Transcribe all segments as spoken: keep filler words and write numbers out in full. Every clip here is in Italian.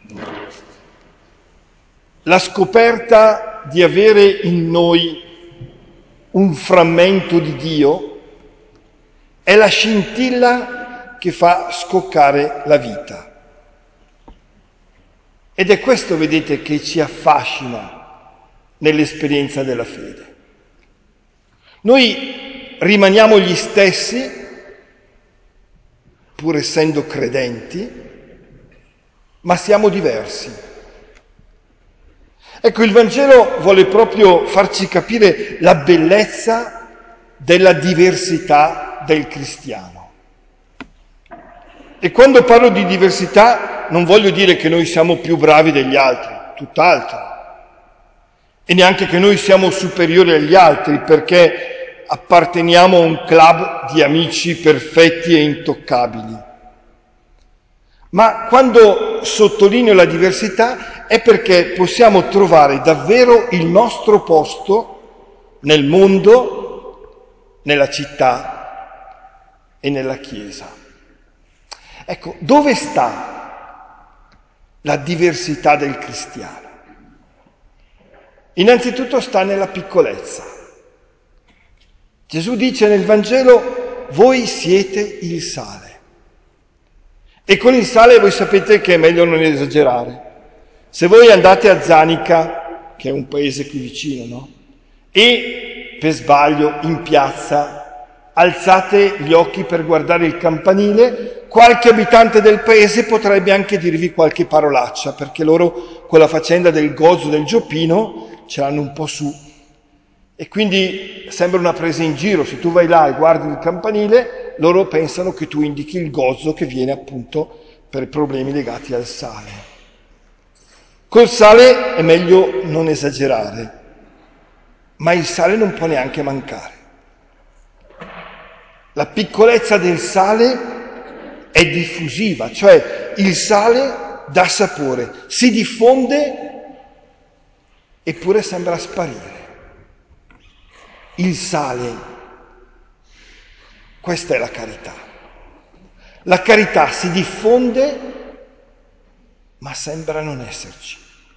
La scoperta di avere in noi un frammento di Dio è la scintilla che fa scoccare la vita. Ed è questo, vedete, che ci affascina nell'esperienza della fede. Noi rimaniamo gli stessi, pur essendo credenti, ma siamo diversi. Ecco, il Vangelo vuole proprio farci capire la bellezza della diversità del cristiano. E quando parlo di diversità non voglio dire che noi siamo più bravi degli altri, tutt'altro. E neanche che noi siamo superiori agli altri perché apparteniamo a un club di amici perfetti e intoccabili. Ma quando sottolineo la diversità è perché possiamo trovare davvero il nostro posto nel mondo, nella città e nella Chiesa. Ecco, dove sta la diversità del cristiano? Innanzitutto sta nella piccolezza. Gesù dice nel Vangelo: voi siete il sale. E con il sale voi sapete che è meglio non esagerare. Se voi andate a Zanica, che è un paese qui vicino, no? E per sbaglio in piazza alzate gli occhi per guardare il campanile, qualche abitante del paese potrebbe anche dirvi qualche parolaccia, perché loro con la faccenda del gozzo del gioppino ce l'hanno un po' su. E quindi sembra una presa in giro. Se tu vai là e guardi il campanile, loro pensano che tu indichi il gozzo che viene appunto per problemi legati al sale. Col sale è meglio non esagerare, ma il sale non può neanche mancare. La piccolezza del sale è diffusiva, cioè il sale dà sapore, si diffonde eppure sembra sparire. Il sale, questa è la carità. La carità si diffonde, ma sembra non esserci,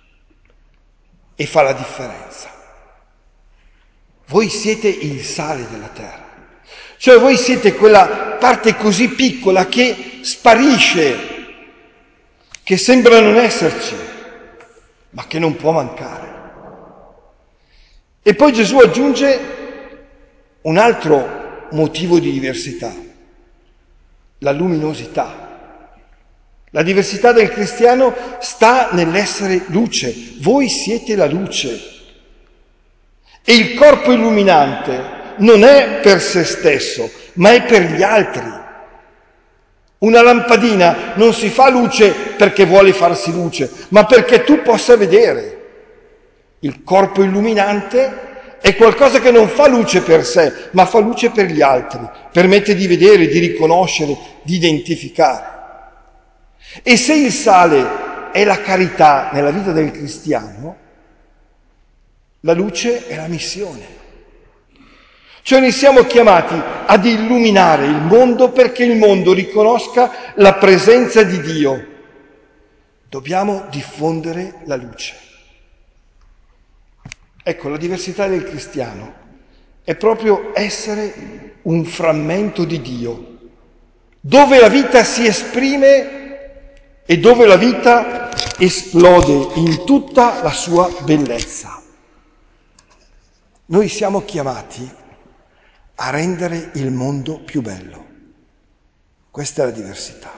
e fa la differenza. Voi siete il sale della terra, cioè voi siete quella parte così piccola che sparisce, che sembra non esserci, ma che non può mancare. E poi Gesù aggiunge un altro motivo di diversità, la luminosità. La diversità del cristiano sta nell'essere luce. Voi siete la luce. E il corpo illuminante non è per se stesso, ma è per gli altri. Una lampadina non si fa luce perché vuole farsi luce, ma perché tu possa vedere. Il corpo illuminante è qualcosa che non fa luce per sé, ma fa luce per gli altri, permette di vedere, di riconoscere, di identificare. E se il sale è la carità nella vita del cristiano, la luce è la missione. Cioè noi siamo chiamati ad illuminare il mondo perché il mondo riconosca la presenza di Dio. Dobbiamo diffondere la luce. Ecco, la diversità del cristiano è proprio essere un frammento di Dio, dove la vita si esprime e dove la vita esplode in tutta la sua bellezza. Noi siamo chiamati a rendere il mondo più bello. Questa è la diversità.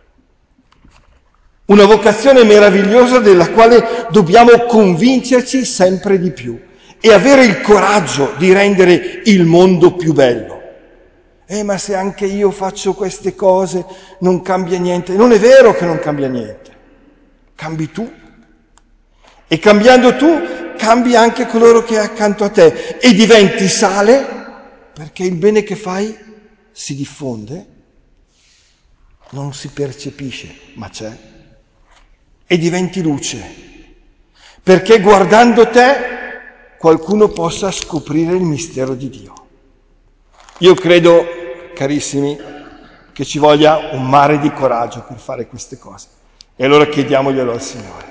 Una vocazione meravigliosa della quale dobbiamo convincerci sempre di più e avere il coraggio di rendere il mondo più bello. Eh, ma se anche io faccio queste cose non cambia niente. Non è vero che non cambia niente. Cambi tu. E cambiando tu, cambi anche coloro che è accanto a te e diventi sale perché il bene che fai si diffonde, non si percepisce, ma c'è. E diventi luce, perché guardando te qualcuno possa scoprire il mistero di Dio. Io credo, carissimi, che ci voglia un mare di coraggio per fare queste cose. E allora chiediamoglielo al Signore.